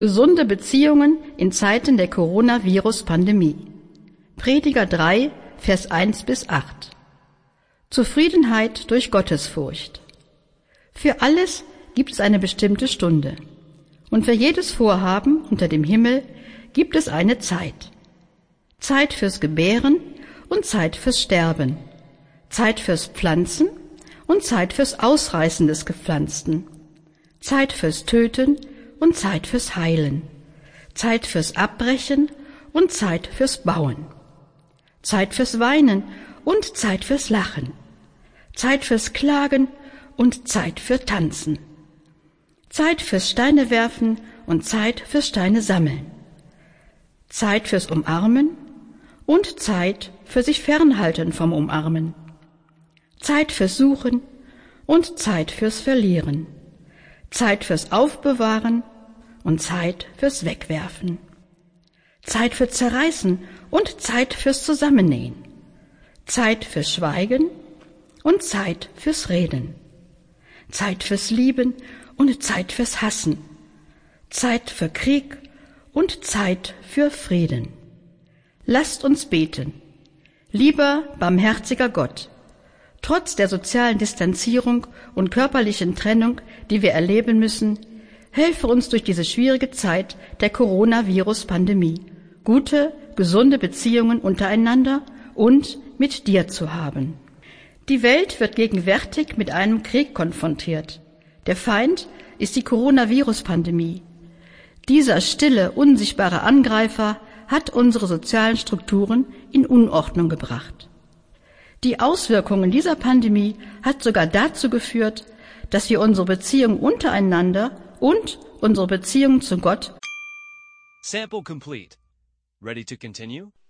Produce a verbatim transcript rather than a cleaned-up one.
Gesunde Beziehungen in Zeiten der Coronavirus-Pandemie. Prediger drei, Vers eins bis acht. Zufriedenheit durch Gottesfurcht. Für alles gibt es eine bestimmte Stunde. Und für jedes Vorhaben unter dem Himmel gibt es eine Zeit. Zeit fürs Gebären und Zeit fürs Sterben. Zeit fürs Pflanzen und Zeit fürs Ausreißen des Gepflanzten. Zeit fürs Töten und Zeit fürs Heilen. Zeit fürs Abbrechen und Zeit fürs Bauen. Zeit fürs Weinen und Zeit fürs Lachen. Zeit fürs Klagen und Zeit für Tanzen. Zeit fürs Steine werfen und Zeit fürs Steine sammeln. Zeit fürs Umarmen und Zeit für sich fernhalten vom Umarmen. Zeit fürs Suchen und Zeit fürs Verlieren. Zeit fürs Aufbewahren und Zeit fürs Wegwerfen. Zeit für Zerreißen und Zeit fürs Zusammennähen. Zeit fürs Schweigen und Zeit fürs Reden. Zeit fürs Lieben und Zeit fürs Hassen. Zeit für Krieg und Zeit für Frieden. Lasst uns beten. Lieber, barmherziger Gott, trotz der sozialen Distanzierung und körperlichen Trennung, die wir erleben müssen, helfe uns durch diese schwierige Zeit der Coronavirus-Pandemie, gute, gesunde Beziehungen untereinander und mit dir zu haben. Die Welt wird gegenwärtig mit einem Krieg konfrontiert. Der Feind ist die Coronavirus-Pandemie. Dieser stille, unsichtbare Angreifer hat unsere sozialen Strukturen in Unordnung gebracht. Die Auswirkungen dieser Pandemie hat sogar dazu geführt, dass wir unsere Beziehung untereinander und unsere Beziehung zu Gott Sample complete. Ready to continue?